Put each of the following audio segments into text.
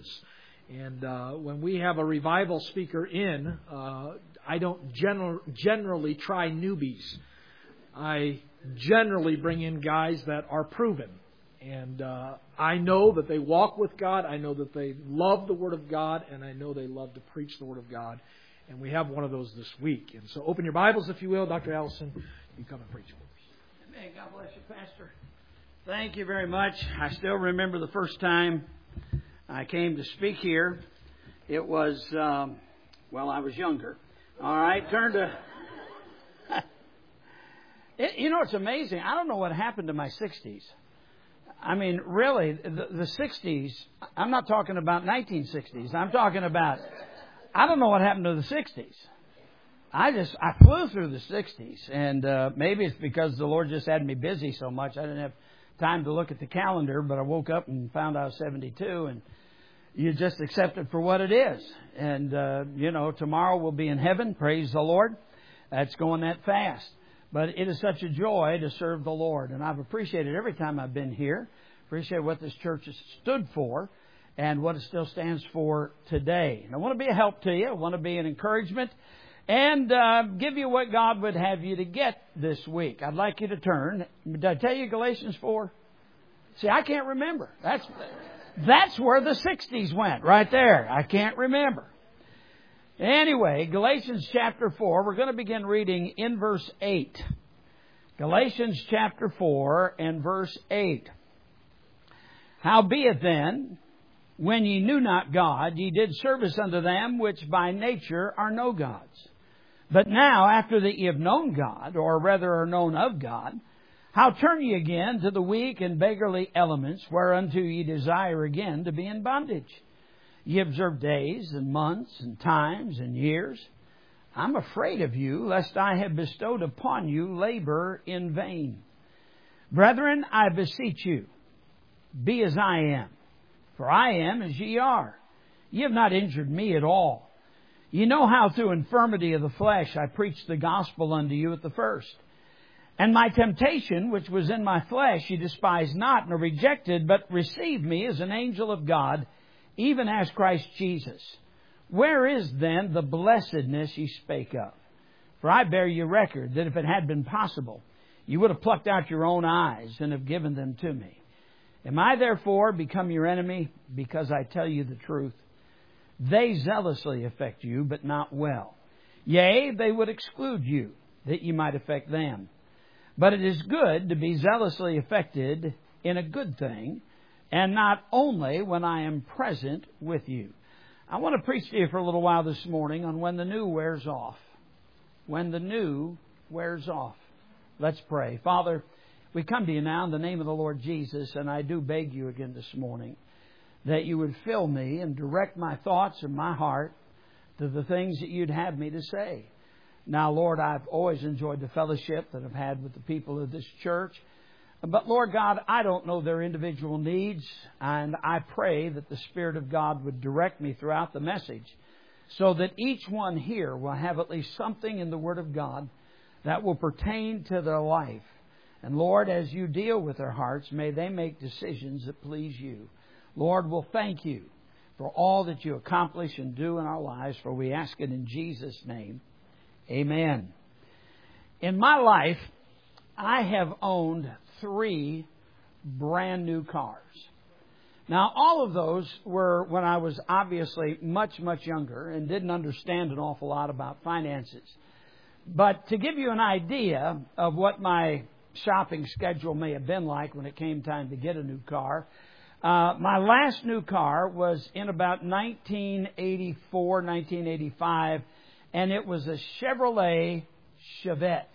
difference. And when we have a revival speaker in, I don't generally try newbies. I generally bring in guys that are proven. And I know that they walk with God. I know that they love the Word of God. And I know they love to preach the Word of God. And we have one of those this week. And so open your Bibles, if you will. Dr. Allison, you come and preach for us. Amen. God bless you, Pastor. Thank you very much. I still remember the first time I came to speak here. It was, I was younger. All right, it's amazing. I don't know what happened to my 60s. I mean, really, the 60s, I'm not talking about 1960s. I'm talking about, I don't know what happened to the 60s. I flew through the 60s. And maybe it's because the Lord just had me busy so much. I didn't have time to look at the calendar, but I woke up and found I was 72. And you just accept it for what it is. And, tomorrow we'll be in heaven. Praise the Lord. That's going that fast. But it is such a joy to serve the Lord. And I've appreciated every time I've been here. Appreciate what this church has stood for and what it still stands for today. And I want to be a help to you. I want to be an encouragement and give you what God would have you to get this week. I'd like you to turn. Did I tell you Galatians 4? See, I can't remember. That's where the 60s went, right there. I can't remember. Anyway, Galatians chapter 4, we're going to begin reading in verse 8. Galatians chapter 4 and verse 8. Howbeit then, when ye knew not God, ye did service unto them which by nature are no gods. But now, after that ye have known God, or rather are known of God, how turn ye again to the weak and beggarly elements, whereunto ye desire again to be in bondage? Ye observe days and months and times and years. I'm afraid of you, lest I have bestowed upon you labor in vain. Brethren, I beseech you, be as I am, for I am as ye are. Ye have not injured me at all. Ye know how through infirmity of the flesh I preached the gospel unto you at the first. And my temptation, which was in my flesh, ye despised not, nor rejected, but received me as an angel of God, even as Christ Jesus. Where is then the blessedness ye spake of? For I bear you record that if it had been possible, you would have plucked out your own eyes and have given them to me. Am I therefore become your enemy because I tell you the truth? They zealously affect you, but not well. Yea, they would exclude you, that ye might affect them. But it is good to be zealously affected in a good thing, and not only when I am present with you. I want to preach to you for a little while this morning on when the new wears off. When the new wears off. Let's pray. Father, we come to you now in the name of the Lord Jesus, and I do beg you again this morning that you would fill me and direct my thoughts and my heart to the things that you'd have me to say. Now, Lord, I've always enjoyed the fellowship that I've had with the people of this church. But, Lord God, I don't know their individual needs, and I pray that the Spirit of God would direct me throughout the message so that each one here will have at least something in the Word of God that will pertain to their life. And, Lord, as you deal with their hearts, may they make decisions that please you. Lord, we'll thank you for all that you accomplish and do in our lives, for we ask it in Jesus' name. Amen. In my life, I have owned 3 brand new cars. Now, all of those were when I was obviously much, much younger and didn't understand an awful lot about finances. But to give you an idea of what my shopping schedule may have been like when it came time to get a new car, my last new car was in about 1984, 1985, and it was a Chevrolet Chevette.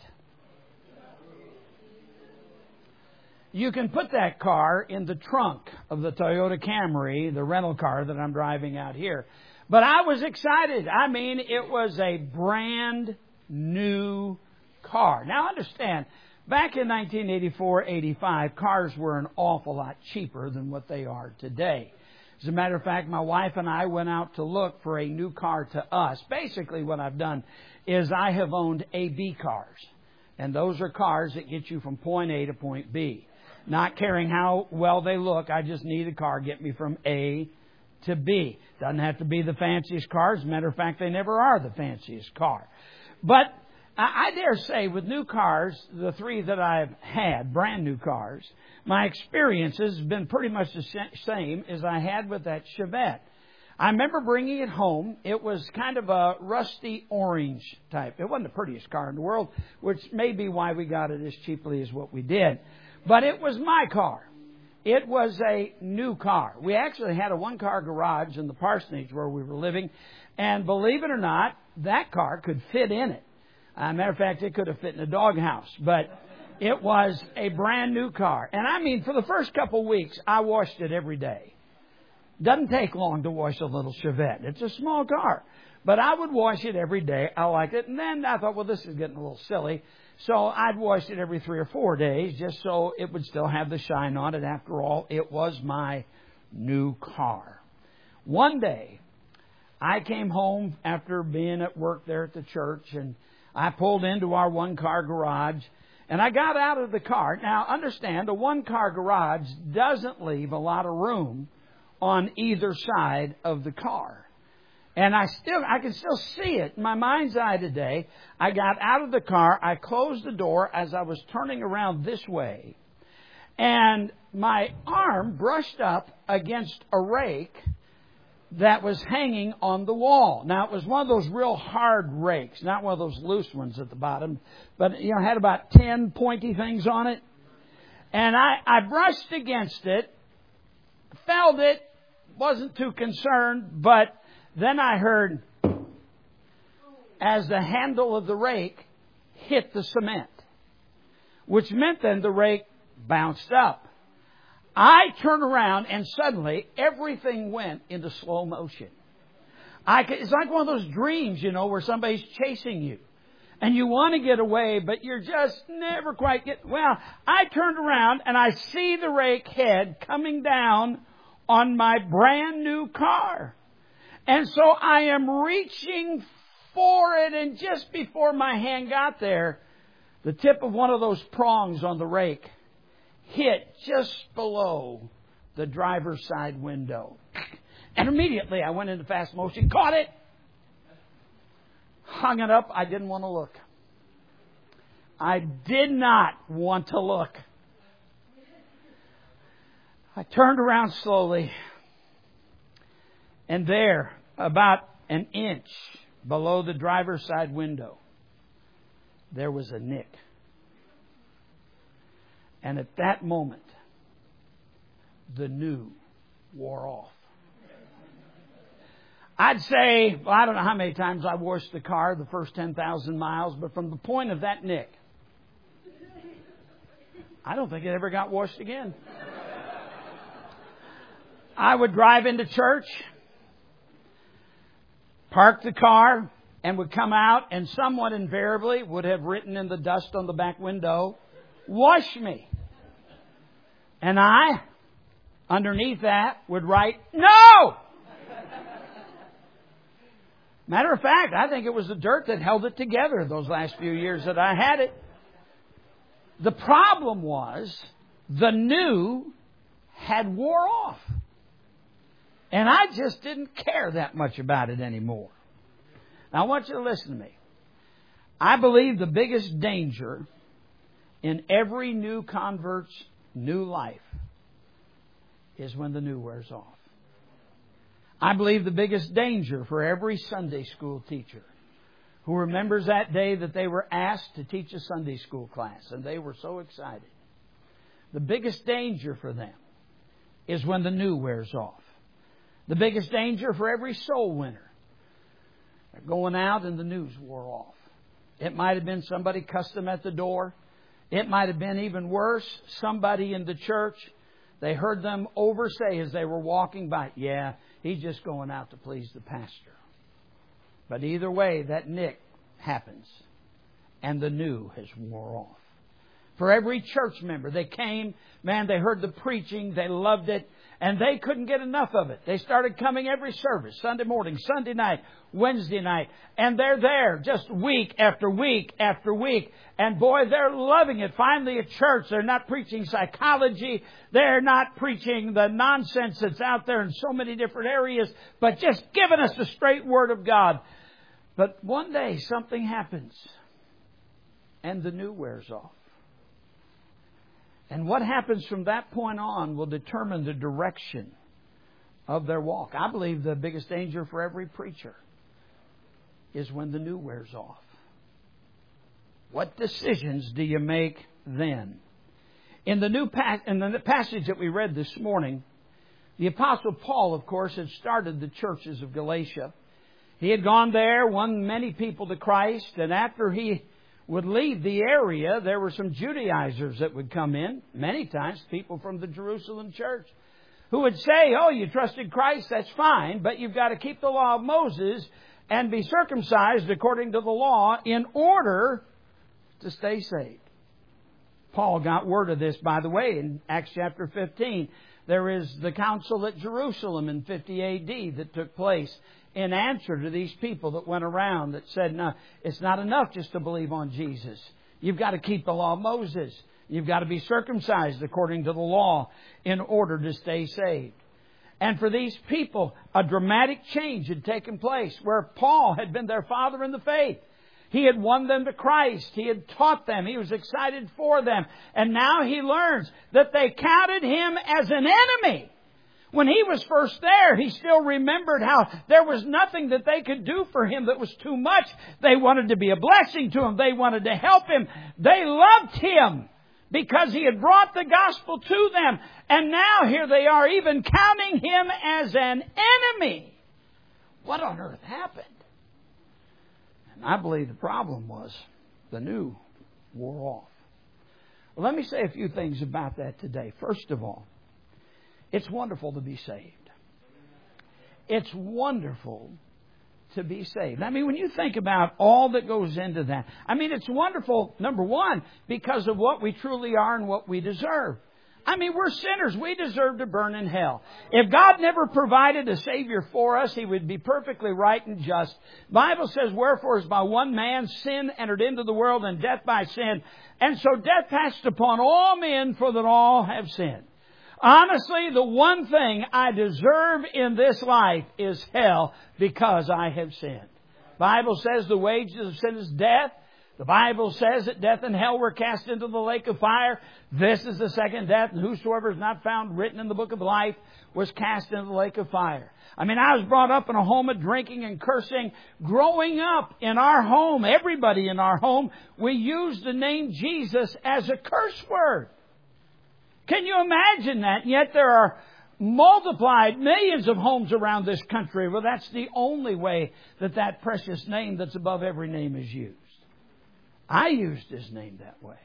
You can put that car in the trunk of the Toyota Camry, the rental car that I'm driving out here. But I was excited. I mean, it was a brand new car. Now, understand, back in 1984-85, cars were an awful lot cheaper than what they are today. As a matter of fact, my wife and I went out to look for a new car to us. Basically, what I've done is I have owned AB cars. And those are cars that get you from point A to point B. Not caring how well they look, I just need a car to get me from A to be. Doesn't have to be the fanciest car. As a matter of fact, they never are the fanciest car. But I dare say with new cars, the 3 that I've had, brand new cars, my experiences have been pretty much the same as I had with that Chevette. I remember bringing it home. It was kind of a rusty orange type. It wasn't the prettiest car in the world, which may be why we got it as cheaply as what we did. But it was my car. It was a new car. We actually had a 1-car garage in the parsonage where we were living. And believe it or not, that car could fit in it. As a matter of fact, it could have fit in a doghouse. But it was a brand new car. And I mean, for the first couple of weeks, I washed it every day. Doesn't take long to wash a little Chevette. It's a small car. But I would wash it every day. I liked it. And then I thought, well, this is getting a little silly. So I'd wash it every 3 or 4 days just so it would still have the shine on it. After all, it was my new car. One day, I came home after being at work there at the church, and I pulled into our 1-car garage, and I got out of the car. Now, understand, a 1-car garage doesn't leave a lot of room on either side of the car. And I can still see it in my mind's eye today. I got out of the car. I closed the door as I was turning around this way. And my arm brushed up against a rake that was hanging on the wall. Now, it was one of those real hard rakes, not one of those loose ones at the bottom, but, had about 10 pointy things on it. And I brushed against it, felt it, wasn't too concerned, but then I heard as the handle of the rake hit the cement, which meant then the rake bounced up. I turned around and suddenly everything went into slow motion. It's like one of those dreams, where somebody's chasing you. And you want to get away, but you're just never quite Well, I turned around and I see the rake head coming down on my brand new car. And so I am reaching for it, and just before my hand got there, the tip of one of those prongs on the rake hit just below the driver's side window. And immediately I went into fast motion, caught it, hung it up. I didn't want to look. I did not want to look. I turned around slowly, and there, about an inch below the driver's side window, there was a nick. And at that moment, the new wore off. I'd say, I don't know how many times I washed the car the first 10,000 miles, but from the point of that nick, I don't think it ever got washed again. I would drive into church, park the car, and would come out, and someone invariably would have written in the dust on the back window, "Wash me." And I, underneath that, would write, "No!" Matter of fact, I think it was the dirt that held it together those last few years that I had it. The problem was, the new had wore off. And I just didn't care that much about it anymore. Now, I want you to listen to me. I believe the biggest danger in every new convert's new life is when the new wears off. I believe the biggest danger for every Sunday school teacher who remembers that day that they were asked to teach a Sunday school class and they were so excited. The biggest danger for them is when the new wears off. The biggest danger for every soul winner. They're going out and the news wore off. It might have been somebody cussed them at the door. It might have been even worse, somebody in the church. They heard them oversay as they were walking by, "Yeah, he's just going out to please the pastor." But either way, that nick happens. And the new has wore off. For every church member, they came, man, they heard the preaching, they loved it. And they couldn't get enough of it. They started coming every service, Sunday morning, Sunday night, Wednesday night. And they're there just week after week after week. And boy, they're loving it. Finally at church, they're not preaching psychology. They're not preaching the nonsense that's out there in so many different areas, but just giving us the straight Word of God. But one day something happens and the new wears off. And what happens from that point on will determine the direction of their walk. I believe the biggest danger for every preacher is when the new wears off. What decisions do you make then? In the passage that we read this morning, the Apostle Paul, of course, had started the churches of Galatia. He had gone there, won many people to Christ, and after he would leave the area, there were some Judaizers that would come in, many times people from the Jerusalem church, who would say, oh, you trusted Christ, that's fine, but you've got to keep the law of Moses and be circumcised according to the law in order to stay saved. Paul got word of this, by the way, in Acts chapter 15. There is the council at Jerusalem in 50 A.D. that took place in answer to these people that went around that said, no, it's not enough just to believe on Jesus. You've got to keep the law of Moses. You've got to be circumcised according to the law in order to stay saved. And for these people, a dramatic change had taken place where Paul had been their father in the faith. He had won them to Christ. He had taught them. He was excited for them. And now he learns that they counted him as an enemy. When he was first there, he still remembered how there was nothing that they could do for him that was too much. They wanted to be a blessing to him. They wanted to help him. They loved him because he had brought the gospel to them. And now here they are even counting him as an enemy. What on earth happened? And I believe the problem was the new wore off. Well, let me say a few things about that today. First of all, it's wonderful to be saved. It's wonderful to be saved. I mean, when you think about all that goes into that, I mean, it's wonderful, number one, because of what we truly are and what we deserve. I mean, we're sinners. We deserve to burn in hell. If God never provided a Savior for us, He would be perfectly right and just. The Bible says, wherefore is by one man sin entered into the world, and death by sin. And so death passed upon all men, for that all have sinned. Honestly, the one thing I deserve in this life is hell because I have sinned. The Bible says the wages of sin is death. The Bible says that death and hell were cast into the lake of fire. This is the second death, and whosoever is not found written in the book of life was cast into the lake of fire. I mean, I was brought up in a home of drinking and cursing. Growing up in our home, everybody in our home, we used the name Jesus as a curse word. Can you imagine that? And yet there are multiplied millions of homes around this country where that's the only way that precious name that's above every name is used. I used His name that way.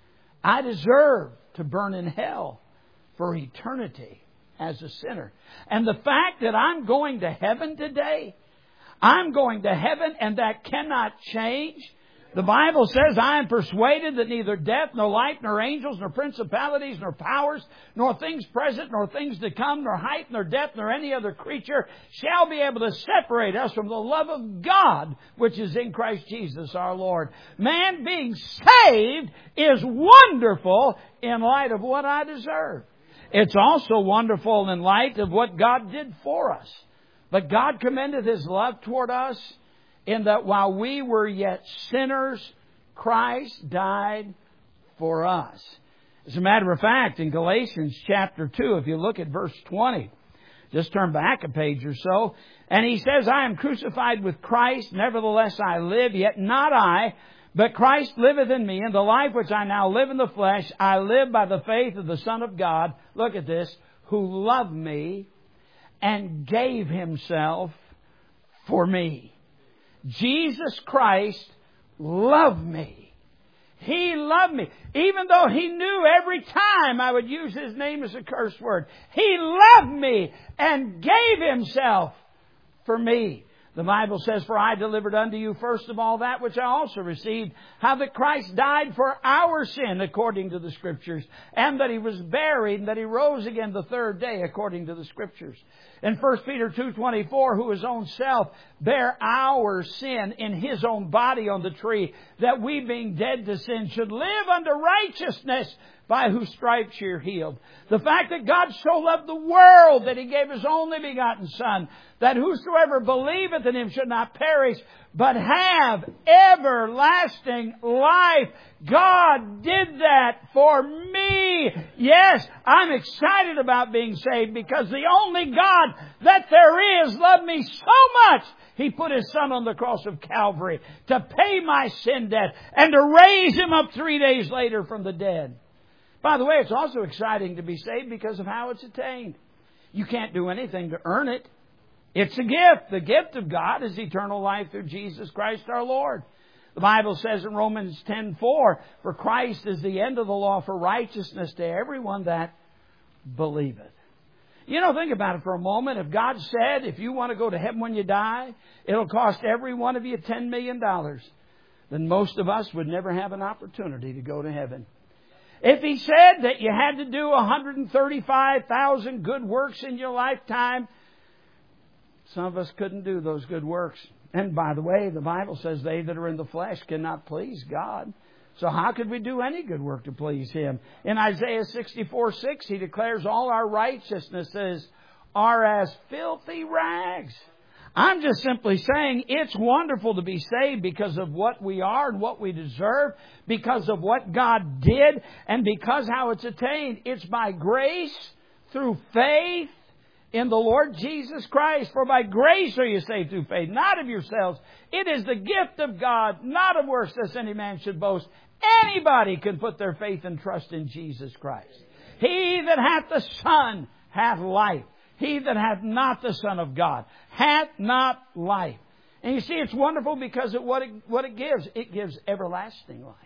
I deserve to burn in hell for eternity as a sinner. And the fact that I'm going to heaven today, I'm going to heaven, and that cannot change. The Bible says, I am persuaded that neither death, nor life, nor angels, nor principalities, nor powers, nor things present, nor things to come, nor height, nor depth, nor any other creature shall be able to separate us from the love of God, which is in Christ Jesus our Lord. Man being saved is wonderful in light of what I deserve. It's also wonderful in light of what God did for us. But God commended His love toward us in that while we were yet sinners, Christ died for us. As a matter of fact, in Galatians chapter 2, if you look at verse 20, just turn back a page or so, and he says, I am crucified with Christ, nevertheless I live, yet not I, but Christ liveth in me, and the life which I now live in the flesh, I live by the faith of the Son of God, look at this, who loved me and gave Himself for me. Jesus Christ loved me. He loved me. Even though He knew every time I would use His name as a curse word. He loved me and gave Himself for me. The Bible says, "For I delivered unto you first of all that which I also received, how that Christ died for our sin according to the Scriptures, and that He was buried, and that He rose again the third day according to the Scriptures." In 1 Peter 2:24, "Who His own self bare our sin in His own body on the tree, that we being dead to sin should live unto righteousness, by whose stripes you're healed." The fact that God so loved the world that He gave His only begotten Son, that whosoever believeth in Him should not perish, but have everlasting life. God did that for me. Yes, I'm excited about being saved because the only God that there is loved me so much, He put His Son on the cross of Calvary to pay my sin debt and to raise Him up 3 days later from the dead. By the way, it's also exciting to be saved because of how it's attained. You can't do anything to earn it. It's a gift. The gift of God is eternal life through Jesus Christ our Lord. The Bible says in Romans 10:4, "For Christ is the end of the law for righteousness to everyone that believeth." You know, think about it for a moment. If God said, if you want to go to heaven when you die, it'll cost every one of you $10 million, then most of us would never have an opportunity to go to heaven. If He said that you had to do 135,000 good works in your lifetime, some of us couldn't do those good works. And by the way, the Bible says they that are in the flesh cannot please God. So how could we do any good work to please Him? In Isaiah 64:6, He declares all our righteousnesses are as filthy rags. I'm just simply saying it's wonderful to be saved because of what we are and what we deserve, because of what God did, and because how it's attained. It's by grace through faith in the Lord Jesus Christ. For by grace are you saved through faith, not of yourselves. It is the gift of God, not of works, lest any man should boast. Anybody can put their faith and trust in Jesus Christ. He that hath the Son hath life. He that hath not the Son of God hath not life. And you see, it's wonderful because of what it gives. It gives everlasting life.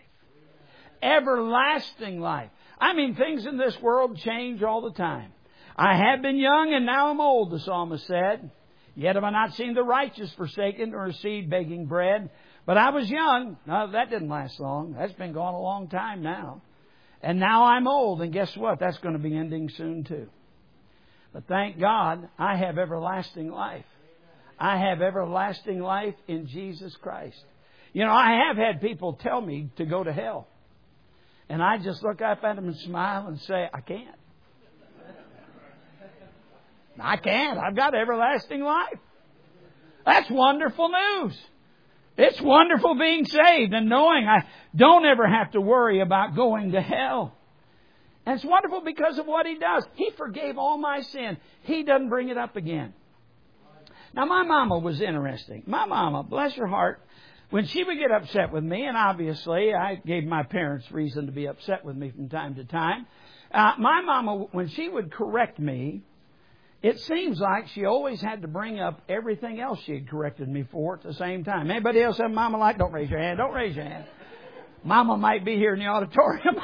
Everlasting life. I mean, things in this world change all the time. "I have been young and now I'm old," the psalmist said. "Yet have I not seen the righteous forsaken or a seed begging bread. But I was young." No, that didn't last long. That's been gone a long time now. "And now I'm old." And guess what? That's going to be ending soon too. But thank God, I have everlasting life. I have everlasting life in Jesus Christ. You know, I have had people tell me to go to hell. And I just look up at them and smile and say, I can't. I can't. I've got everlasting life. That's wonderful news. It's wonderful being saved and knowing I don't ever have to worry about going to hell. And it's wonderful because of what He does. He forgave all my sin. He doesn't bring it up again. Now, my mama was interesting. My mama, bless her heart, when she would get upset with me, and obviously I gave my parents reason to be upset with me from time to time, my mama, when she would correct me, it seems like she always had to bring up everything else she had corrected me for at the same time. Anybody else have a mama like? Don't raise your hand. Don't raise your hand. Mama might be here in the auditorium.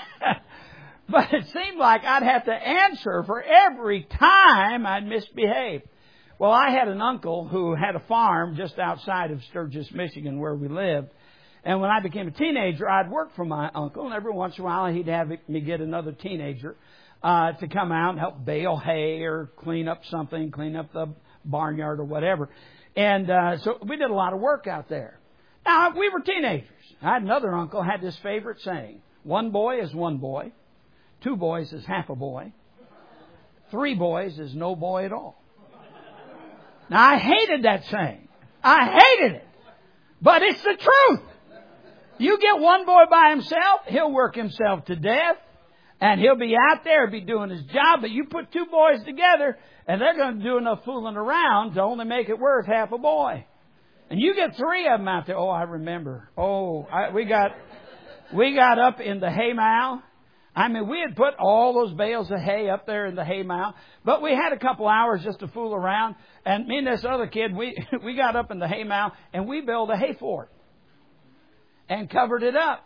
But it seemed like I'd have to answer for every time I'd misbehave. Well, I had an uncle who had a farm just outside of Sturgis, Michigan, where we lived. And when I became a teenager, I'd work for my uncle. And every once in a while, he'd have me get another teenager to come out and help bale hay or clean up something, clean up the barnyard or whatever. And so we did a lot of work out there. Now, we were teenagers. I had another uncle who had this favorite saying, "One boy is one boy. 2 boys is half a boy. 3 boys is no boy at all." Now, I hated that saying. I hated it. But it's the truth. You get one boy by himself, he'll work himself to death. And he'll be out there, be doing his job. But you put 2 boys together, and they're going to do enough fooling around to only make it worth half a boy. And you get 3 of them out there. Oh, I remember. We got up in the hay mow. I mean, we had put all those bales of hay up there in the hay mow. But we had a couple hours just to fool around. And me and this other kid, we got up in the hay mow, and we built a hay fort. And covered it up.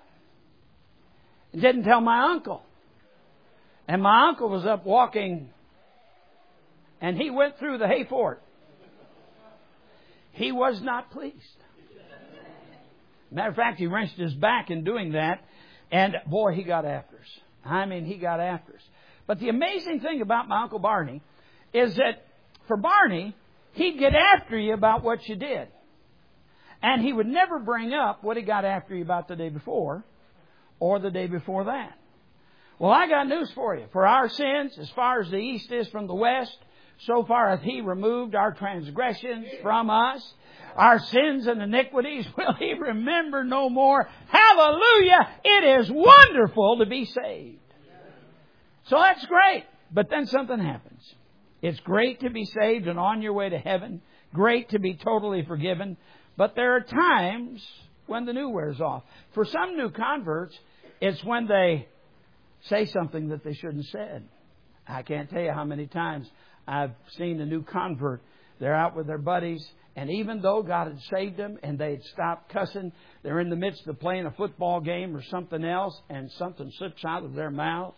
Didn't tell my uncle. And my uncle was up walking, and he went through the hay fort. He was not pleased. Matter of fact, he wrenched his back in doing that. And boy, he got after us. I mean, he got after us. But the amazing thing about my Uncle Barney is that for Barney, he'd get after you about what you did. And he would never bring up what he got after you about the day before or the day before that. Well, I got news for you. For our sins, as far as the east is from the west, so far hath He removed our transgressions from us. Our sins and iniquities will He remember no more. Hallelujah! It is wonderful to be saved. So that's great. But then something happens. It's great to be saved and on your way to heaven. Great to be totally forgiven. But there are times when the new wears off. For some new converts, it's when they say something that they shouldn't have said. I can't tell you how many times I've seen a new convert. They're out with their buddies, and even though God had saved them and they had stopped cussing, they're in the midst of playing a football game or something else, and something slips out of their mouth.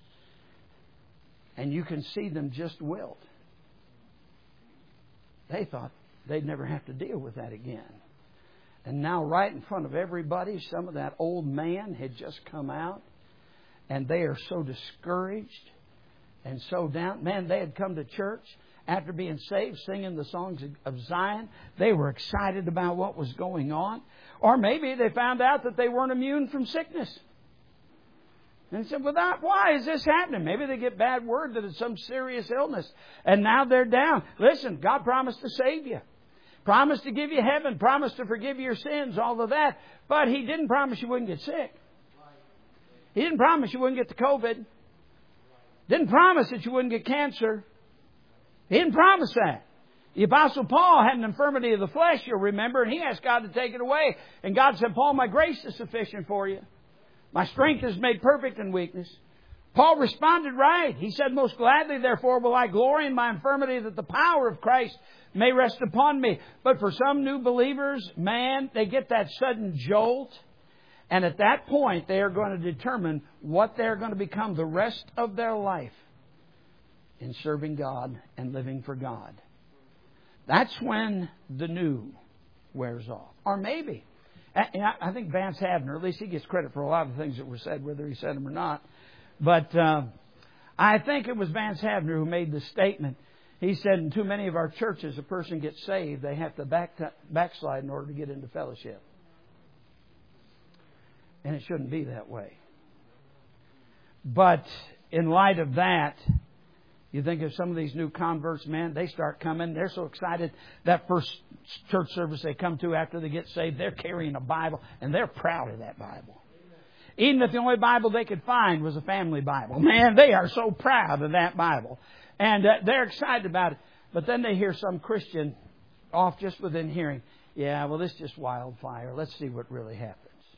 And you can see them just wilt. They thought they'd never have to deal with that again. And now right in front of everybody, some of that old man had just come out. And they are so discouraged and so down. Man, they had come to church after being saved, singing the songs of Zion. They were excited about what was going on. Or maybe they found out that they weren't immune from sickness. And said, well, why is this happening? Maybe they get bad word that it's some serious illness. And now they're down. Listen, God promised to save you. Promised to give you heaven. Promised to forgive your sins. All of that. But He didn't promise you wouldn't get sick. He didn't promise you wouldn't get the COVID. Didn't promise that you wouldn't get cancer. He didn't promise that. The Apostle Paul had an infirmity of the flesh, you'll remember, and he asked God to take it away. And God said, Paul, my grace is sufficient for you. My strength is made perfect in weakness. Paul responded right. He said, most gladly, therefore, will I glory in my infirmity that the power of Christ may rest upon me. But for some new believers, man, they get that sudden jolt. And at that point, they are going to determine what they're going to become the rest of their life in serving God and living for God. That's when the new wears off. Or maybe, I think Vance Havner, at least he gets credit for a lot of the things that were said, whether he said them or not. But I think it was Vance Havner who made the statement. He said, in too many of our churches, a person gets saved, they have to backslide in order to get into fellowship. And it shouldn't be that way. But in light of that, you think of some of these new converts, man, they start coming. They're so excited. That first church service they come to after they get saved, they're carrying a Bible, and they're proud of that Bible. Even if the only Bible they could find was a family Bible. Man, they are so proud of that Bible. And they're excited about it. But then they hear some Christian off just within hearing. Yeah, well, this is just wildfire. Let's see what really happens.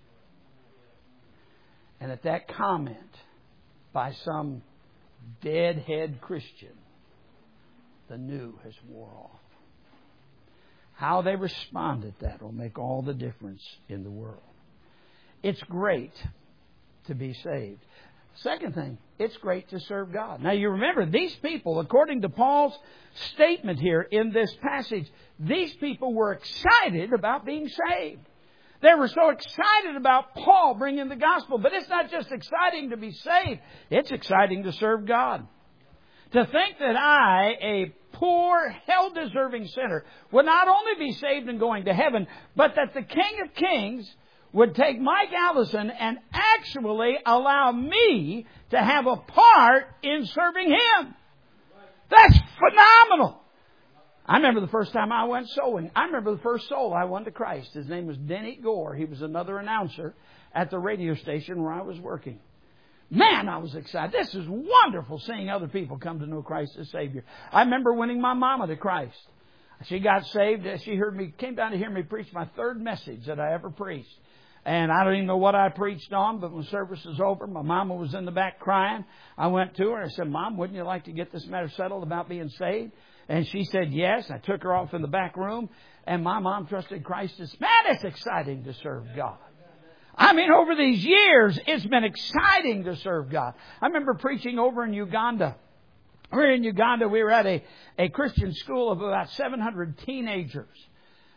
And at that comment by some deadhead Christian, the new has wore off. How they respond to that will make all the difference in the world. It's great to be saved. Second thing, it's great to serve God. Now you remember, these people, according to Paul's statement here in this passage, these people were excited about being saved. They were so excited about Paul bringing the gospel. But it's not just exciting to be saved. It's exciting to serve God. To think that I, a poor, hell-deserving sinner, would not only be saved and going to heaven, but that the King of Kings would take Mike Allison and actually allow me to have a part in serving Him. That's phenomenal. I remember the first time I went sowing. I remember the first soul I won to Christ. His name was Denny Gore. He was another announcer at the radio station where I was working. Man, I was excited. This is wonderful, seeing other people come to know Christ as Savior. I remember winning my mama to Christ. She got saved. She came down to hear me preach my third message that I ever preached. And I don't even know what I preached on, but when service was over, my mama was in the back crying. I went to her and I said, Mom, wouldn't you like to get this matter settled about being saved? And she said yes. I took her off in the back room, and my mom trusted Christ. Man, it's exciting to serve God. I mean, over these years, it's been exciting to serve God. I remember preaching over in Uganda. We were in Uganda. We were at a Christian school of about 700 teenagers.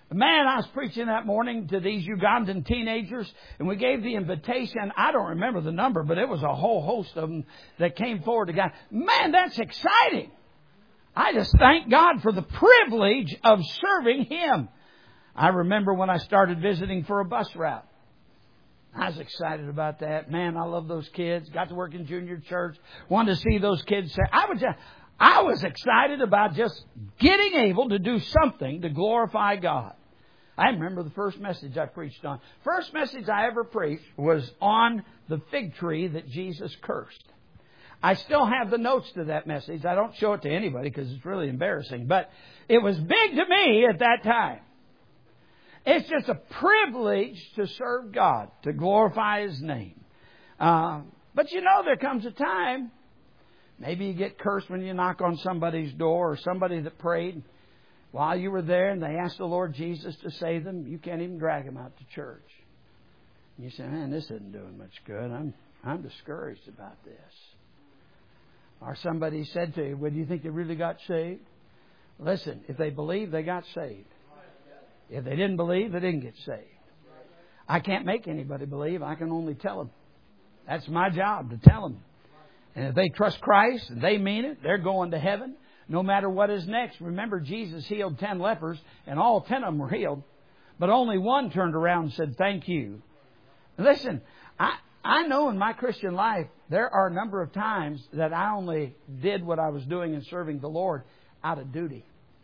Man, I was preaching that morning to these Ugandan teenagers, and we gave the invitation. I don't remember the number, but it was a whole host of them that came forward to God. Man, that's exciting. I just thank God for the privilege of serving Him. I remember when I started visiting for a bus route. I was excited about that. Man, I love those kids. Got to work in junior church. Wanted to see those kids. I was excited about just getting able to do something to glorify God. I remember the first message I preached on. First message I ever preached was on the fig tree that Jesus cursed. I still have the notes to that message. I don't show it to anybody because it's really embarrassing. But it was big to me at that time. It's just a privilege to serve God, to glorify His name. But you know, there comes a time, maybe you get cursed when you knock on somebody's door, or somebody that prayed while you were there and they asked the Lord Jesus to save them. You can't even drag them out to church. You say, man, this isn't doing much good. I'm discouraged about this. Or somebody said to you, well, do you think they really got saved? Listen, if they believed, they got saved. If they didn't believe, they didn't get saved. I can't make anybody believe. I can only tell them. That's my job, to tell them. And if they trust Christ and they mean it, they're going to heaven no matter what is next. Remember, Jesus healed 10 lepers, and all 10 of them were healed. But only one turned around and said, thank you. Listen, I know in my Christian life, there are a number of times that I only did what I was doing in serving the Lord out of duty.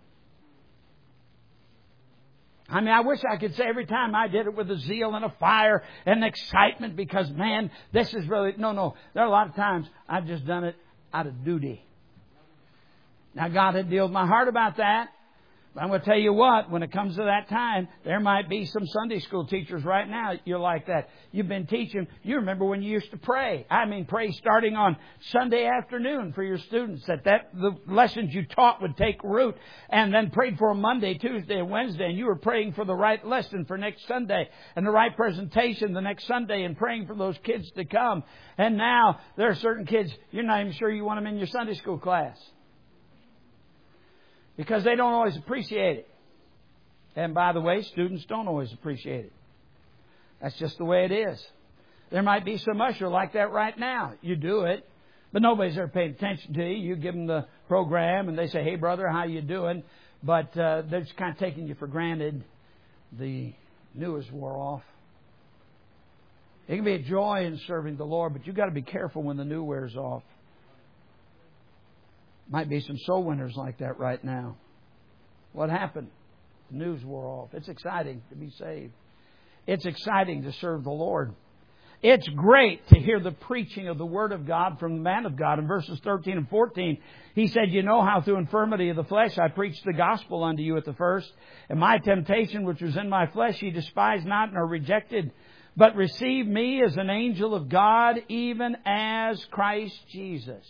I mean, I wish I could say every time I did it with a zeal and a fire and excitement because, man, this is really... No. There are a lot of times I've just done it out of duty. Now, God had dealt with my heart about that. But I'm going to tell you what, when it comes to that time, there might be some Sunday school teachers right now, you're like that. You've been teaching. You remember when you used to pray. I mean, pray starting on Sunday afternoon for your students, that the lessons you taught would take root, and then prayed for them Monday, Tuesday, and Wednesday, and you were praying for the right lesson for next Sunday, and the right presentation the next Sunday, and praying for those kids to come. And now, there are certain kids, you're not even sure you want them in your Sunday school class. Because they don't always appreciate it. And by the way, students don't always appreciate it. That's just the way it is. There might be some usher like that right now. You do it, but nobody's ever paying attention to you. You give them the program and they say, hey brother, how you doing? But they're just kind of taking you for granted. The new is wore off. It can be a joy in serving the Lord, but you've got to be careful when the new wears off. Might be some soul winners like that right now. What happened? The news wore off. It's exciting to be saved. It's exciting to serve the Lord. It's great to hear the preaching of the Word of God from the man of God. In verses 13 and 14, he said, you know how through infirmity of the flesh I preached the gospel unto you at the first. And my temptation which was in my flesh ye despised not nor rejected, but received me as an angel of God, even as Christ Jesus.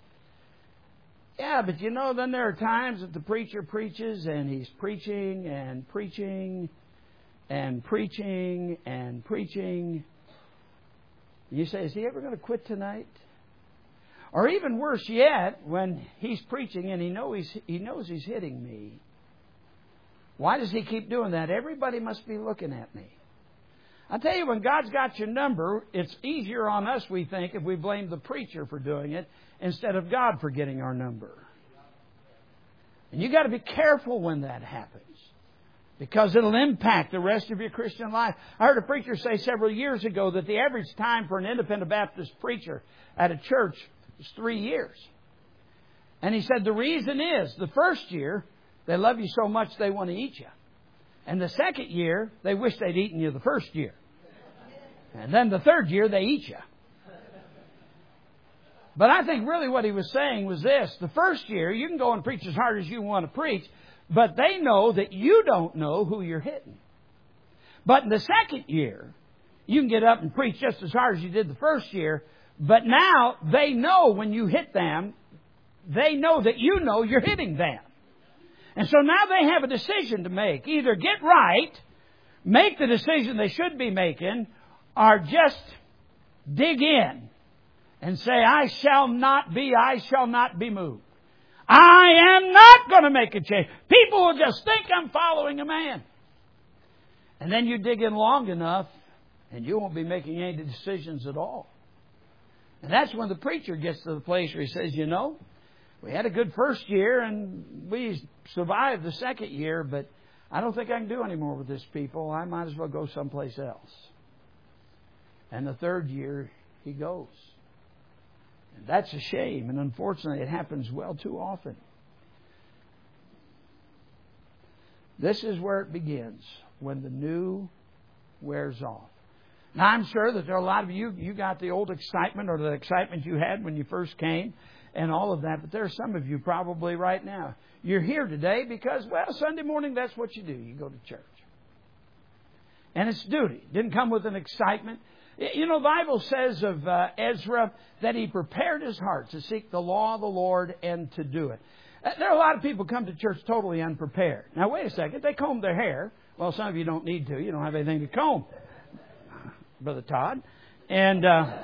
Yeah, but you know, then there are times that the preacher preaches and he's preaching and preaching and preaching and preaching. You say, is he ever going to quit tonight? Or even worse yet, when he's preaching and he knows he's hitting me. Why does he keep doing that? Everybody must be looking at me. I tell you, when God's got your number, it's easier on us, we think, if we blame the preacher for doing it instead of God for getting our number. And you've got to be careful when that happens, because it'll impact the rest of your Christian life. I heard a preacher say several years ago that the average time for an independent Baptist preacher at a church is 3 years. And he said the reason is, the first year, they love you so much they want to eat you. And the second year, they wish they'd eaten you the first year. And then the third year, they eat you. But I think really what he was saying was this. The first year, you can go and preach as hard as you want to preach, but they know that you don't know who you're hitting. But in the second year, you can get up and preach just as hard as you did the first year, but now they know when you hit them, they know that you know you're hitting them. And so now they have a decision to make. Either get right, make the decision they should be making, or just dig in and say, I shall not be moved. I am not going to make a change. People will just think I'm following a man. And then you dig in long enough, and you won't be making any decisions at all. And that's when the preacher gets to the place where he says, you know, we had a good first year and we survived the second year, but I don't think I can do any more with this people. I might as well go someplace else. And the third year, he goes. And that's a shame. And unfortunately, it happens well too often. This is where it begins, when the new wears off. Now, I'm sure that there are a lot of you got the old excitement or the excitement you had when you first came and all of that. But there are some of you probably right now. You're here today because, well, Sunday morning, that's what you do. You go to church. And it's duty. It didn't come with an excitement. You know, the Bible says of Ezra that he prepared his heart to seek the law of the Lord and to do it. There are a lot of people come to church totally unprepared. Now, wait a second. They comb their hair. Well, some of you don't need to. You don't have anything to comb, Brother Todd. And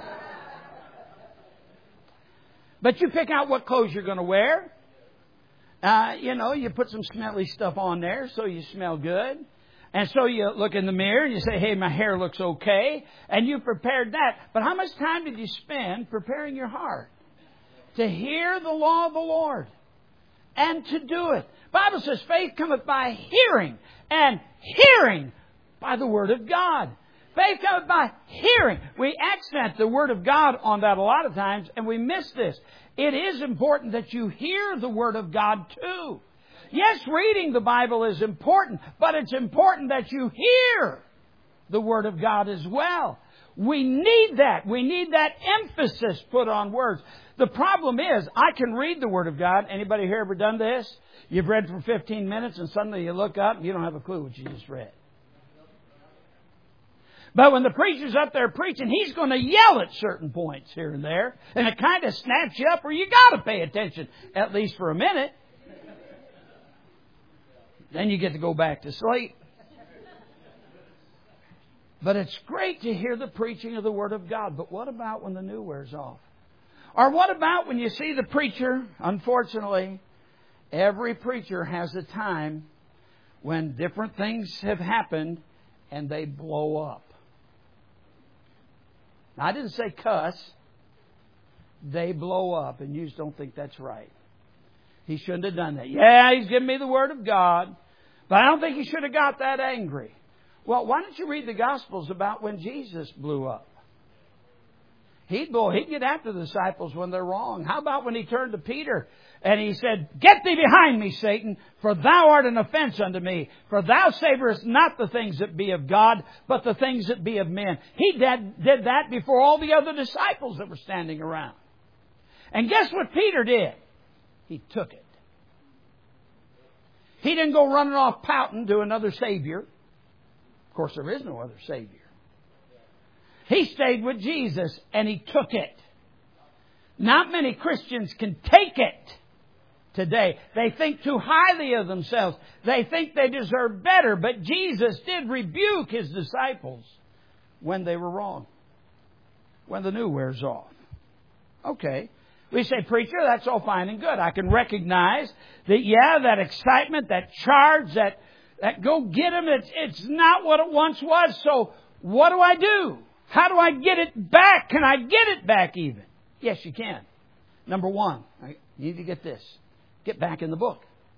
but you pick out what clothes you're going to wear. You know, you put some smelly stuff on there so you smell good. And so you look in the mirror and you say, hey, my hair looks okay. And you prepared that. But how much time did you spend preparing your heart to hear the law of the Lord and to do it? The Bible says faith cometh by hearing, and hearing by the Word of God. Faith cometh by hearing. We accent the Word of God on that a lot of times, and we miss this. It is important that you hear the Word of God too. Yes, reading the Bible is important, but it's important that you hear the Word of God as well. We need that. We need that emphasis put on words. The problem is, I can read the Word of God. Anybody here ever done this? You've read for 15 minutes and suddenly you look up and you don't have a clue what you just read. But when the preacher's up there preaching, he's going to yell at certain points here and there. And it kind of snaps you up, or you got to pay attention, at least for a minute. Then you get to go back to sleep. But it's great to hear the preaching of the Word of God. But what about when the new wears off? Or what about when you see the preacher? Unfortunately, every preacher has a time when different things have happened and they blow up. Now, I didn't say cuss. They blow up, and you just don't think that's right. He shouldn't have done that. Yeah, he's giving me the Word of God, but I don't think he should have got that angry. Well, why don't you read the Gospels about when Jesus blew up? He'd get after the disciples when they're wrong. How about when he turned to Peter and he said, "Get thee behind me, Satan, for thou art an offense unto me. For thou savorest not the things that be of God, but the things that be of men." He did that before all the other disciples that were standing around. And guess what Peter did? He took it. He didn't go running off pouting to another Savior. Of course, there is no other Savior. He stayed with Jesus and he took it. Not many Christians can take it today. They think too highly of themselves. They think they deserve better. But Jesus did rebuke His disciples when they were wrong. When the new wears off. Okay. We say, preacher, that's all fine and good. I can recognize that, that excitement, that charge, that go get him, it's not what it once was. So what do I do? How do I get it back? Can I get it back even? Yes, you can. Number one, you need to get this. Get back in the book.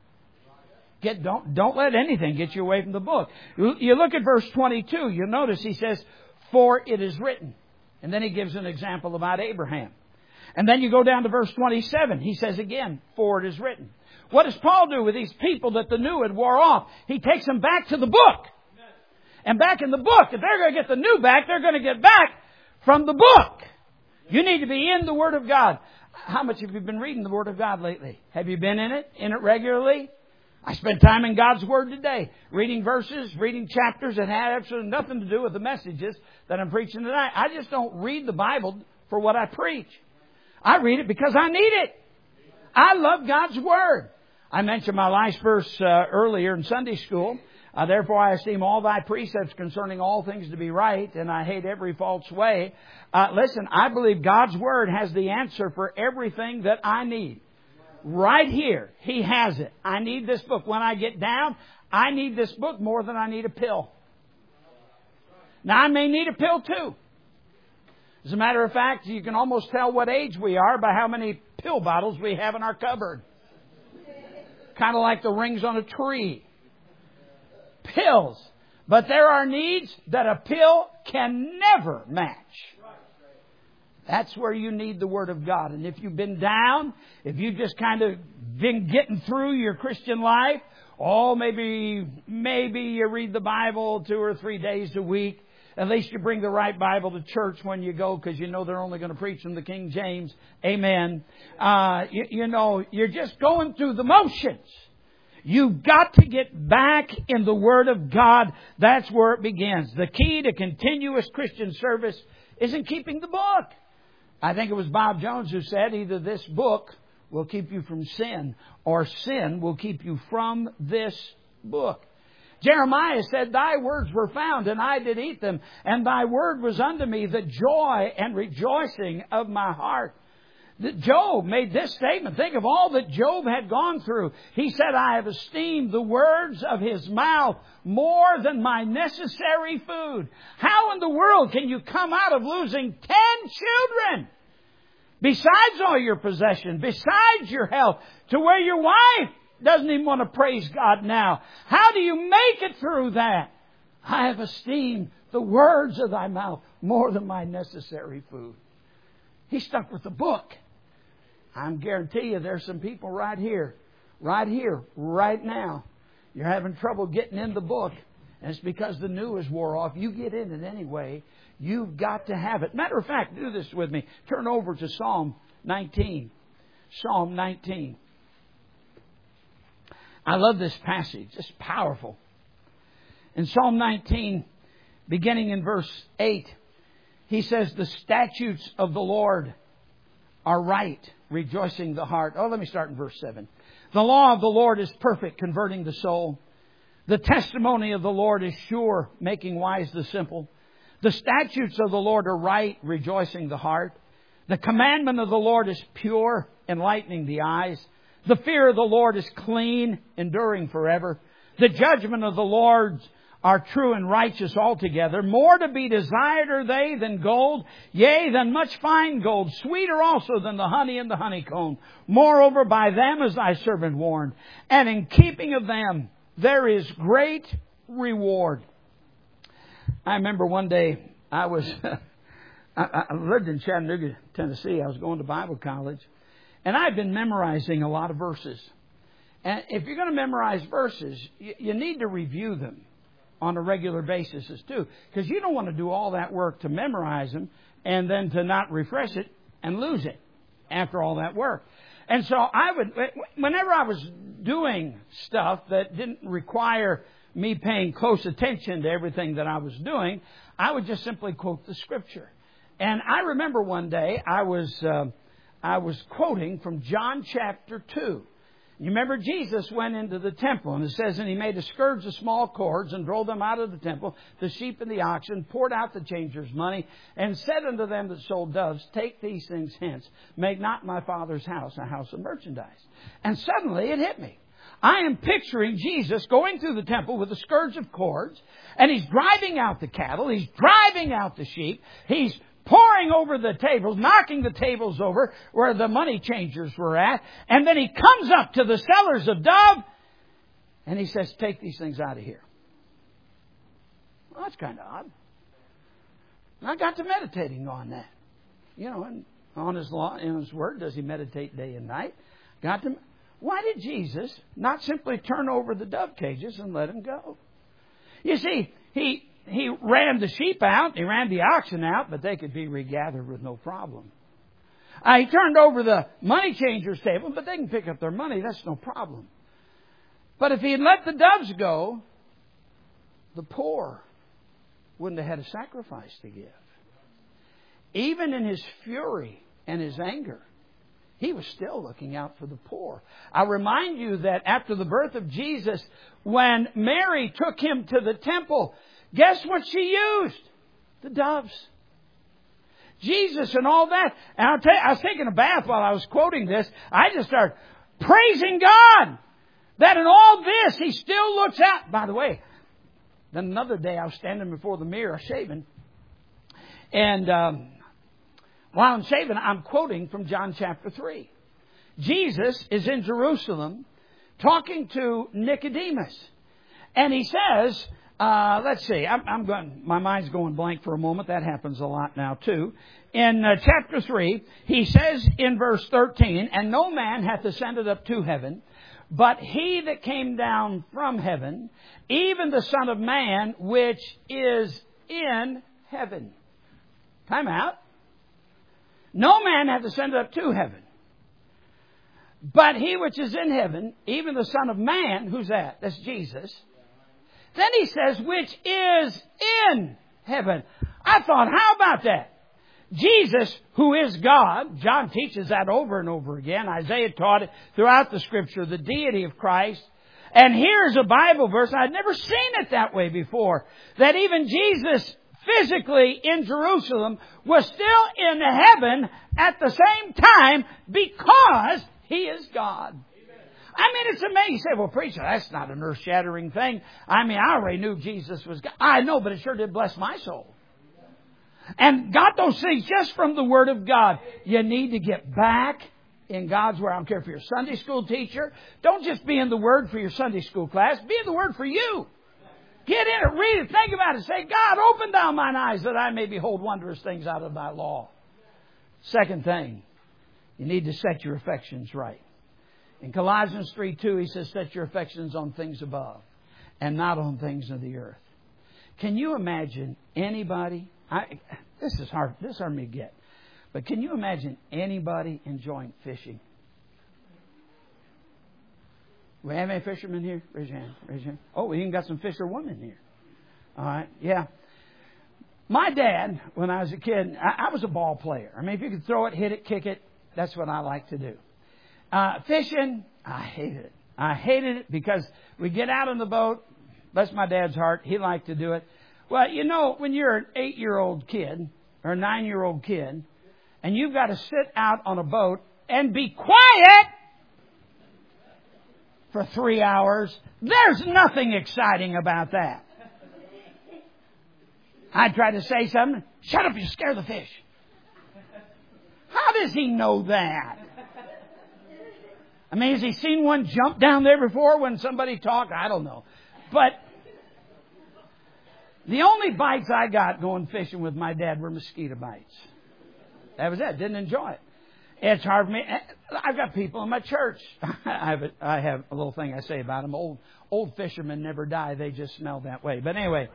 Don't let anything get you away from the book. You look at verse 22, you'll notice he says, "For it is written." And then he gives an example about Abraham. And then you go down to verse 27. He says again, "For it is written." What does Paul do with these people that the new had wore off? He takes them back to the book. And back in the book, if they're going to get the new back, they're going to get back from the book. You need to be in the Word of God. How much have you been reading the Word of God lately? Have you been in it regularly? I spent time in God's Word today, reading verses, reading chapters that had absolutely nothing to do with the messages that I'm preaching tonight. I just don't read the Bible for what I preach. I read it because I need it. I love God's Word. I mentioned my life's verse earlier in Sunday school. Therefore I esteem all thy precepts concerning all things to be right, and I hate every false way. Listen, I believe God's Word has the answer for everything that I need. Right here, He has it. I need this book. When I get down, I need this book more than I need a pill. Now, I may need a pill too. As a matter of fact, you can almost tell what age we are by how many pill bottles we have in our cupboard. Kind of like the rings on a tree. Pills. But there are needs that a pill can never match. That's where you need the Word of God. And if you've been down, if you've just kind of been getting through your Christian life, maybe you read the Bible 2 or 3 days a week. At least you bring the right Bible to church when you go, because you know they're only going to preach from the King James. Amen. You're just going through the motions. You've got to get back in the Word of God. That's where it begins. The key to continuous Christian service isn't keeping the book. I think it was Bob Jones who said either this book will keep you from sin or sin will keep you from this book. Jeremiah said, Thy words were found, and I did eat them, and Thy word was unto me the joy and rejoicing of my heart. Job made this statement. Think of all that Job had gone through. He said, I have esteemed the words of his mouth more than my necessary food. How in the world can you come out of losing 10 children? Besides all your possession, besides your health, to where your wife doesn't even want to praise God now. How do you make it through that? I have esteemed the words of thy mouth more than my necessary food. He stuck with the book. I'm guarantee you there's some people right here, right now. You're having trouble getting in the book. And it's because the new is wore off. You get in it anyway. You've got to have it. Matter of fact, do this with me. Turn over to Psalm 19. Psalm 19. I love this passage. It's powerful. In Psalm 19, beginning in verse 8, he says, the statutes of the Lord are right, rejoicing the heart. Let me start in verse 7. The law of the Lord is perfect, converting the soul. The testimony of the Lord is sure, making wise the simple. The statutes of the Lord are right, rejoicing the heart. The commandment of the Lord is pure, enlightening the eyes. The fear of the Lord is clean, enduring forever. The judgment of the Lord are true and righteous altogether. More to be desired are they than gold, yea, than much fine gold, sweeter also than the honey and the honeycomb. Moreover, by them is thy servant warned, and in keeping of them there is great reward. I remember one day I lived in Chattanooga, Tennessee. I was going to Bible college, and I'd been memorizing a lot of verses. And if you're going to memorize verses, you need to review them on a regular basis too, because you don't want to do all that work to memorize them and then to not refresh it and lose it after all that work. And so I would, whenever I was doing stuff that didn't require me paying close attention to everything that I was doing, I would just simply quote the Scripture. And I remember one day I was quoting from John chapter 2. You remember Jesus went into the temple, and it says, and he made a scourge of small cords and drove them out of the temple, the sheep and the oxen, poured out the changers' money, and said unto them that sold doves, take these things hence, make not my Father's house a house of merchandise. And suddenly it hit me. I am picturing Jesus going through the temple with a scourge of cords, and he's driving out the cattle, he's driving out the sheep, he's pouring over the tables, knocking the tables over where the money changers were at. And then he comes up to the sellers of dove and he says, take these things out of here. Well, that's kind of odd. And I got to meditating on that. And on his law, in his word, does he meditate day and night? Why did Jesus not simply turn over the dove cages and let them go? You see, He ran the sheep out, he ran the oxen out, but they could be regathered with no problem. He turned over the money changers' table, but they can pick up their money, that's no problem. But if he had let the doves go, the poor wouldn't have had a sacrifice to give. Even in his fury and his anger, he was still looking out for the poor. I remind you that after the birth of Jesus, when Mary took him to the temple, guess what she used? The doves. Jesus and all that. And I'll tell you, I was taking a bath while I was quoting this. I just started praising God that in all this He still looks out. By the way, Then another day I was standing before the mirror shaving. And while I'm shaving, I'm quoting from John chapter 3. Jesus is in Jerusalem talking to Nicodemus. And he says, let's see, my mind's going blank for a moment. That happens a lot now too. In chapter 3, he says in verse 13, "And no man hath ascended up to heaven, but he that came down from heaven, even the Son of Man, which is in heaven." Time out. No man hath ascended up to heaven, but he which is in heaven, even the Son of Man. Who's that? That's Jesus. Then he says, which is in heaven. I thought, how about that? Jesus, who is God, John teaches that over and over again. Isaiah taught it throughout the Scripture, the deity of Christ. And here's a Bible verse, I'd never seen it that way before, that even Jesus physically in Jerusalem was still in heaven at the same time because He is God. I mean, it's amazing. You say, well, preacher, that's not an earth-shattering thing. I mean, I already knew Jesus was God. I know, but it sure did bless my soul. And got those things just from the Word of God. You need to get back in God's Word. I don't care if you're a Sunday school teacher. Don't just be in the Word for your Sunday school class. Be in the Word for you. Get in it, read it, think about it. Say, God, open down mine eyes that I may behold wondrous things out of thy law. Second thing, you need to set your affections right. In Colossians 3:2, he says, set your affections on things above and not on things of the earth. Can you imagine anybody... This is hard for me to get. But can you imagine anybody enjoying fishing? We have any fishermen here? Raise your hand. Raise your hand. Oh, we even got some fisherwomen here. All right. Yeah. My dad, when I was a kid, I was a ball player. I mean, if you could throw it, hit it, kick it, that's what I like to do. Fishing, I hated it. I hated it because we get out on the boat. Bless my dad's heart. He liked to do it. Well, you know, when you're an 8-year-old kid or a 9-year-old kid and you've got to sit out on a boat and be quiet for 3 hours, there's nothing exciting about that. I tried to say something. Shut up, you scare the fish. How does he know that? I mean, has he seen one jump down there before when somebody talked? I don't know. But the only bites I got going fishing with my dad were mosquito bites. That was it. Didn't enjoy it. It's hard for me. I've got people in my church. I have a little thing I say about them. Old fishermen never die. They just smell that way. But anyway,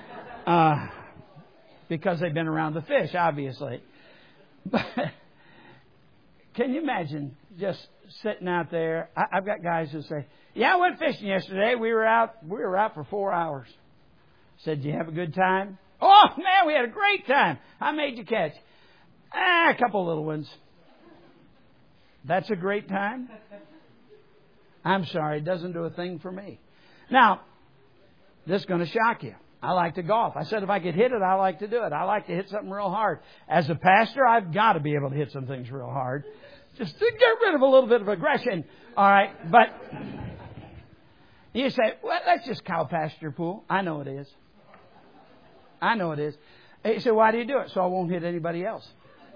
because they've been around the fish, obviously. But can you imagine just sitting out there? I've got guys who say, "Yeah, I went fishing yesterday. We were out for 4 hours." Said, "Did you have a good time?" "Oh man, we had a great time." "How made you catch?" "A couple of little ones." That's a great time? I'm sorry, it doesn't do a thing for me. Now, this is going to shock you. I like to golf. I said if I could hit it, I like to do it. I like to hit something real hard. As a pastor, I've got to be able to hit some things real hard. Just to get rid of a little bit of aggression. All right, but you say, well, that's just cow pasture pool. I know it is. I know it is. You say, why do you do it? So I won't hit anybody else.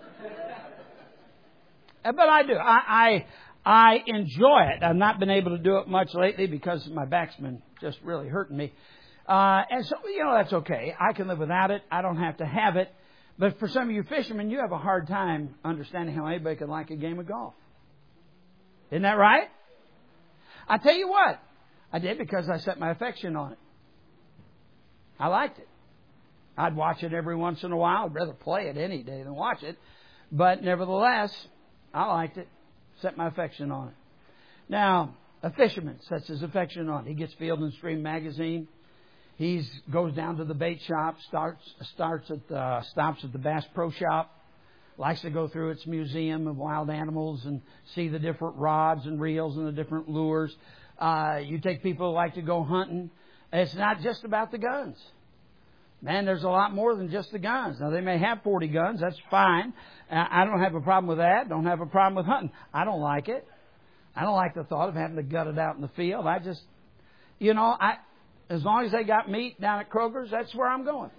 But I do. I enjoy it. I've not been able to do it much lately because my back's been just really hurting me. And so, you know, that's okay. I can live without it. I don't have to have it. But for some of you fishermen, you have a hard time understanding how anybody can like a game of golf. Isn't that right? I tell you what. I did because I set my affection on it. I liked it. I'd watch it every once in a while. I'd rather play it any day than watch it. But nevertheless, I liked it. Set my affection on it. Now, a fisherman sets his affection on it. He gets Field and Stream magazine. He goes down to the bait shop, stops at the Bass Pro Shop, likes to go through its museum of wild animals and see the different rods and reels and the different lures. You take people who like to go hunting. It's not just about the guns. Man, there's a lot more than just the guns. Now, they may have 40 guns. That's fine. I don't have a problem with that. Don't have a problem with hunting. I don't like it. I don't like the thought of having to gut it out in the field. I just, you know, As long as they got meat down at Kroger's, that's where I'm going.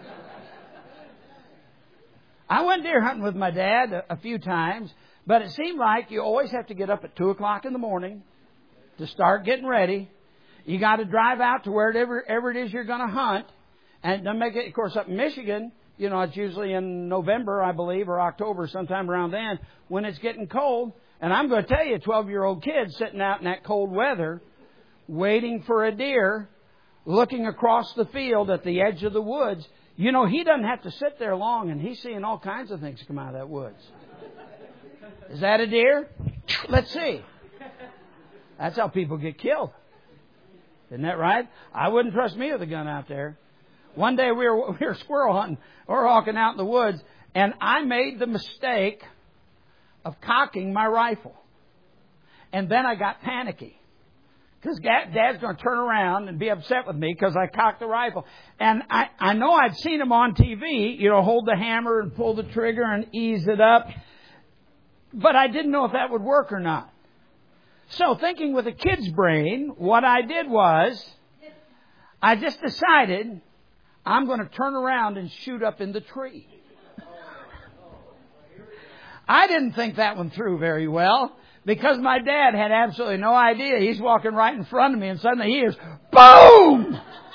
I went deer hunting with my dad a few times, but it seemed like you always have to get up at 2 o'clock in the morning to start getting ready. You got to drive out to wherever it is you're going to hunt. And then make it, of course, up in Michigan, you know, it's usually in November, I believe, or October, sometime around then, when it's getting cold. And I'm going to tell you, a 12-year-old kid sitting out in that cold weather, waiting for a deer, looking across the field at the edge of the woods, you know, he doesn't have to sit there long, and he's seeing all kinds of things come out of that woods. Is that a deer? Let's see. That's how people get killed. Isn't that right? I wouldn't trust me with a gun out there. One day we were squirrel hunting. We were walking out in the woods, and I made the mistake of cocking my rifle. And then I got panicky. Because Dad's going to turn around and be upset with me because I cocked the rifle. And I know I'd seen him on TV, you know, hold the hammer and pull the trigger and ease it up. But I didn't know if that would work or not. So thinking with a kid's brain, what I did was, I just decided I'm going to turn around and shoot up in the tree. I didn't think that one through very well. Because my dad had absolutely no idea. He's walking right in front of me, and suddenly he hears, boom!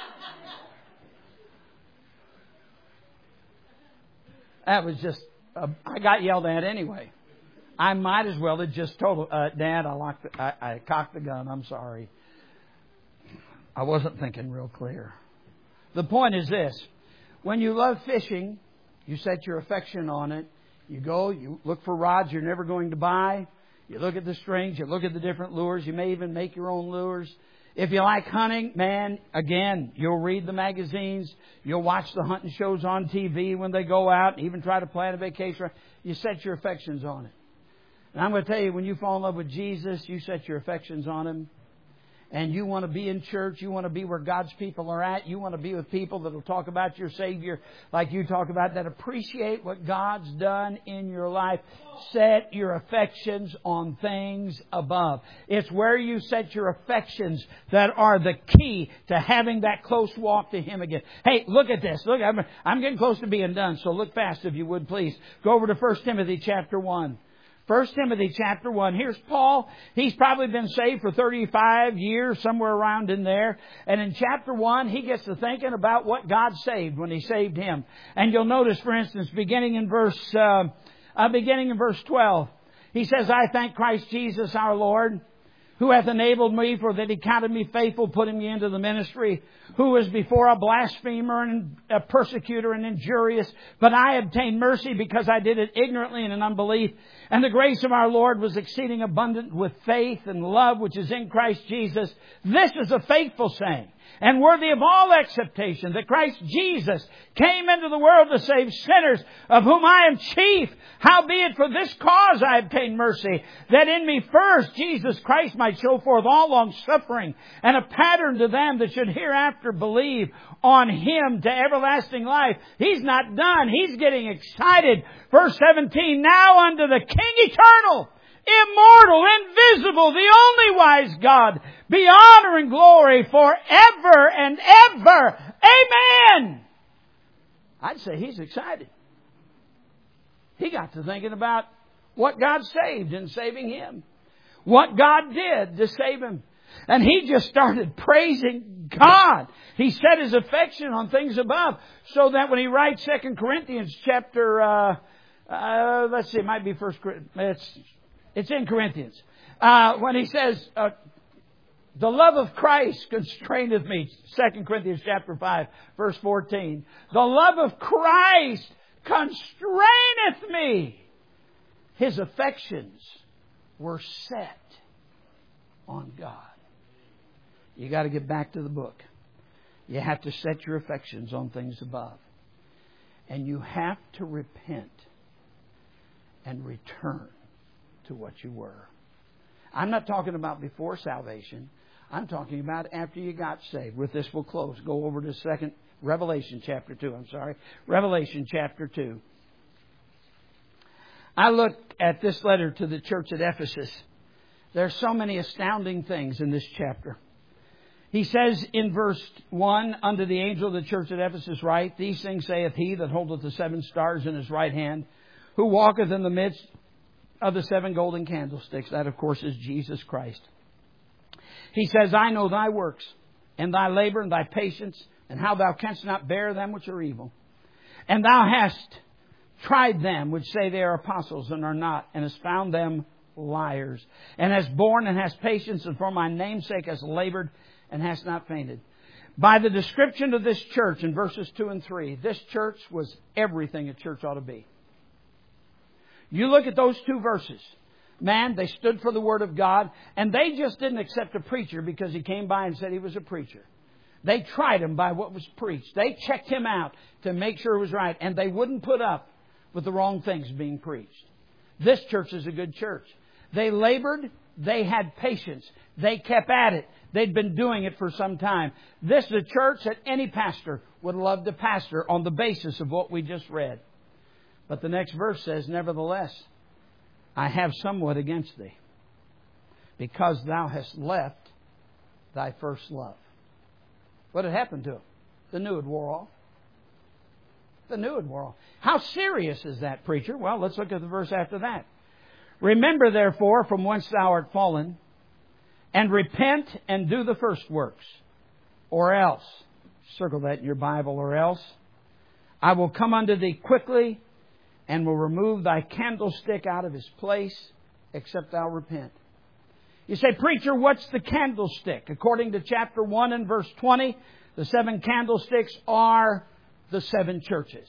That was just, I got yelled at anyway. I might as well have just told Dad, I cocked the gun. I'm sorry. I wasn't thinking real clear. The point is this. When you love fishing, you set your affection on it. You go, you look for rods you're never going to buy. You look at the strings, you look at the different lures. You may even make your own lures. If you like hunting, man, again, you'll read the magazines. You'll watch the hunting shows on TV when they go out and even try to plan a vacation. You set your affections on it. And I'm going to tell you, when you fall in love with Jesus, you set your affections on Him. And you want to be in church. You want to be where God's people are at. You want to be with people that will talk about your Savior like you talk about, that appreciate what God's done in your life. Set your affections on things above. It's where you set your affections that are the key to having that close walk to Him again. Hey, look at this. Look, I'm getting close to being done, so look fast if you would, please. Go over to 1 Timothy chapter 1. 1 Timothy chapter 1. Here's Paul. He's probably been saved for 35 years, somewhere around in there. And in chapter 1, he gets to thinking about what God saved when He saved him. And you'll notice, for instance, beginning in verse 12, he says, I thank Christ Jesus our Lord, who hath enabled me, for that He counted me faithful, putting me into the ministry, who was before a blasphemer and a persecutor and injurious, but I obtained mercy because I did it ignorantly and in unbelief. And the grace of our Lord was exceeding abundant with faith and love which is in Christ Jesus. This is a faithful saying, and worthy of all acceptation, that Christ Jesus came into the world to save sinners, of whom I am chief. Howbeit for this cause I obtained mercy, that in me first Jesus Christ might show forth all long suffering, and a pattern to them that should hereafter believe on Him to everlasting life. He's not done. He's getting excited. Verse 17, now unto the King eternal, immortal, invisible, the only wise God, be honor and glory forever and ever. Amen. I'd say he's excited. He got to thinking about what God saved in saving him. What God did to save him. And he just started praising God. He set his affection on things above. So that when he writes 2 Corinthians chapter, let's see, it might be 1 Corinthians. It's in Corinthians. When he says, the love of Christ constraineth me. 2 Corinthians chapter 5, verse 14. The love of Christ constraineth me. His affections were set on God. You got to get back to the book. You have to set your affections on things above. And you have to repent and return to what you were. I'm not talking about before salvation. I'm talking about after you got saved. With this we'll close. Go over to Revelation chapter 2. Revelation chapter 2. I looked at this letter to the church at Ephesus. There are so many astounding things in this chapter. He says in verse 1, unto the angel of the church at Ephesus write, these things saith he that holdeth the 7 stars in his right hand, who walketh in the midst of the 7 golden candlesticks. That, of course, is Jesus Christ. He says, I know thy works, and thy labor, and thy patience, and how thou canst not bear them which are evil. And thou hast tried them which say they are apostles and are not, and hast found them liars. And hast borne and hast patience, and for my name's sake hast labored, and hast not fainted. By the description of this church in verses 2 and 3, this church was everything a church ought to be. You look at those 2 verses. Man, they stood for the Word of God, and they just didn't accept a preacher because he came by and said he was a preacher. They tried him by what was preached. They checked him out to make sure it was right, and they wouldn't put up with the wrong things being preached. This church is a good church. They labored. They had patience. They kept at it. They'd been doing it for some time. This is a church that any pastor would love to pastor on the basis of what we just read. But the next verse says, nevertheless, I have somewhat against thee, because thou hast left thy first love. What had happened to him? The new had wore off. The new had wore off. How serious is that, preacher? Well, let's look at the verse after that. Remember, therefore, from whence thou art fallen, and repent and do the first works. Or else, circle that in your Bible, or else, I will come unto thee quickly, and will remove thy candlestick out of his place, except thou repent. You say, preacher, what's the candlestick? According to chapter 1 and verse 20, the 7 candlesticks are the 7 churches.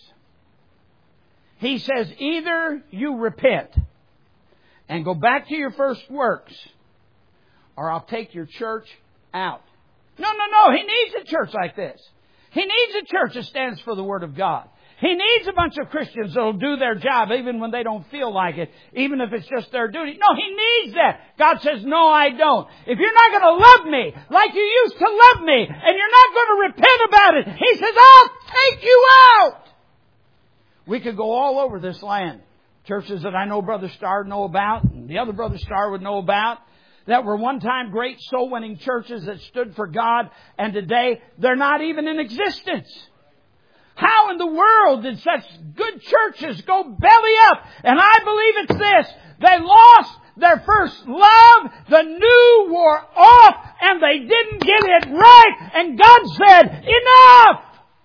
He says, either you repent and go back to your first works, or I'll take your church out. No. He needs a church like this. He needs a church that stands for the Word of God. He needs a bunch of Christians that will do their job even when they don't feel like it, even if it's just their duty. No, He needs that. God says, no, I don't. If you're not going to love me like you used to love me, and you're not going to repent about it, He says, I'll take you out. We could go all over this land. Churches that I know Brother Starr know about, and the other Brother Starr would know about, that were one time great soul-winning churches that stood for God, and today they're not even in existence. How in the world did such good churches go belly up? And I believe it's this. They lost their first love. The new wore off and they didn't get it right. And God said, enough!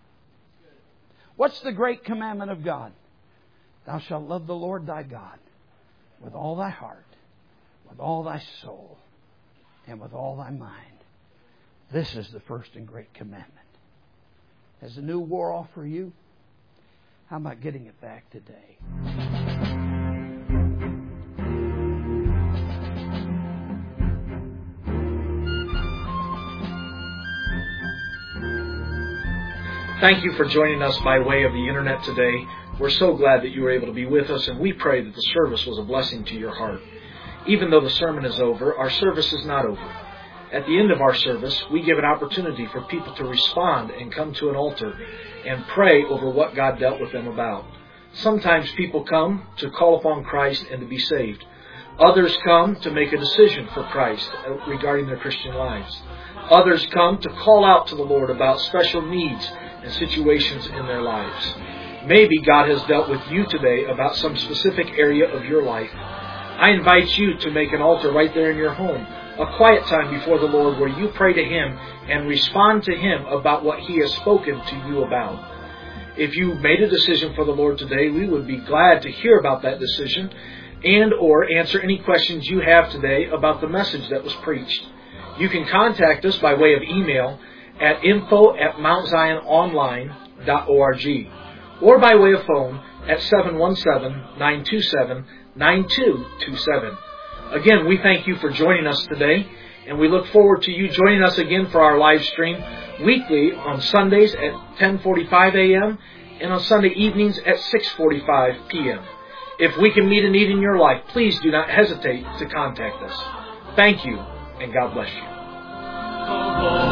What's the great commandment of God? Thou shalt love the Lord thy God with all thy heart, with all thy soul, and with all thy mind. This is the first and great commandment. Has the new wore off for you? How about getting it back today? Thank you for joining us by way of the Internet today. We're so glad that you were able to be with us, and we pray that the service was a blessing to your heart. Even though the sermon is over, our service is not over. At the end of our service, we give an opportunity for people to respond and come to an altar and pray over what God dealt with them about. Sometimes people come to call upon Christ and to be saved. Others come to make a decision for Christ regarding their Christian lives. Others come to call out to the Lord about special needs and situations in their lives. Maybe God has dealt with you today about some specific area of your life. I invite you to make an altar right there in your home. A quiet time before the Lord where you pray to Him and respond to Him about what He has spoken to you about. If you made a decision for the Lord today, we would be glad to hear about that decision and or answer any questions you have today about the message that was preached. You can contact us by way of email at info@mountziononline.org or by way of phone at 717-927-9227. Again, we thank you for joining us today, and we look forward to you joining us again for our live stream weekly on Sundays at 10:45 a.m. and on Sunday evenings at 6:45 p.m. If we can meet a need in your life, please do not hesitate to contact us. Thank you, and God bless you.